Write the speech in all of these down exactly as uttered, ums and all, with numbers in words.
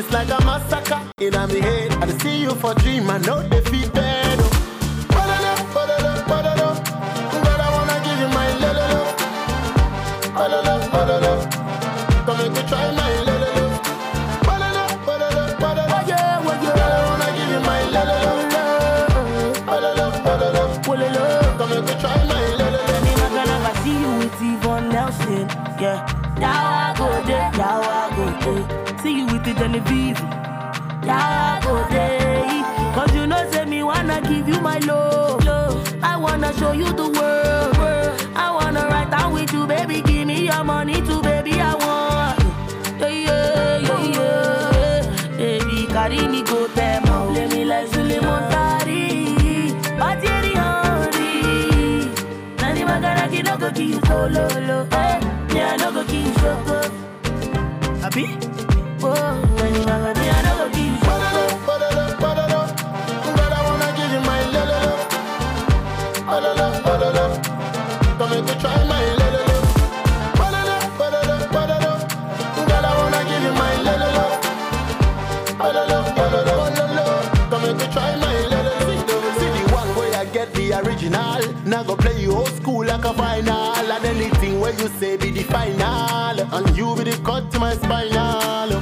It's like a massacre in my head. I see you for dream, I know they feel bad. Ba-da-da, ba-da-da, ba-da-da. Girl, I wanna give you my love. Ba-da-da, ba-da-da. Come make me try my love. Ba-da-da, ba-da-da, ba-da-da. Oh yeah, oh yeah. Girl, I wanna give you my love. Ba-da-da, ba-da-da. Come make me try my love. Me not gonna see you with Yvonne Nelson, yeah. Now I go there, now I go there. See you with the Genevieve, now I go there. Cause you know say me wanna give you my love, love. I wanna show you the world, world. I wanna ride down with you, baby. Give me your money too, baby. I want, yeah, yeah, yeah, yeah. Baby, carry me go there, ma. Let me like Zuli Montari, Batieri Henry. Nani magaraki no go kill solo, lo. Eh, yeah, no go kill solo. Abi? Oh, nani magaraki no go kill solo. Ba-da-da, ba-da-da. Girl, I wanna give you my love. Ba-da-da, ba-da-da. Come make me try my love. Ba-da-da, ba-da-da, ba-da-da. Girl, I wanna give you my love. Ba-da-da, ba-da-da, ba-da-da. Come make me try my love. See the one where I get the original. Now go play you old school like a final. And anything where you say be the final. And you be the cut to my spinal.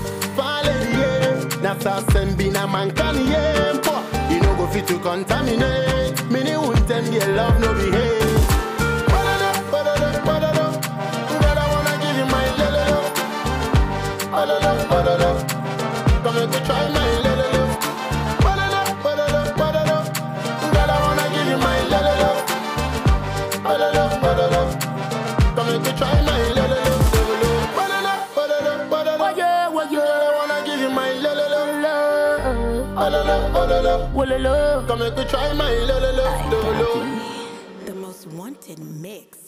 Nasa sembina man can yempo. You know go fit to contaminate. Many won't tell me love no behave. Ba-da-da, ba-da-da, ba-da-da. Girl, I wanna give you my love. Ba-da-da, ba-da-da. Come make me try my love. Ba-da-da, ba-da-da, ba-da-da. Girl, I wanna give you my love. Ba-da-da, ba-da-da. Come make me try my love. Ba-da-da, ba-da-da, ba-da-da. Oh yeah, oh yeah. Come make me try my love. The most wanted mix.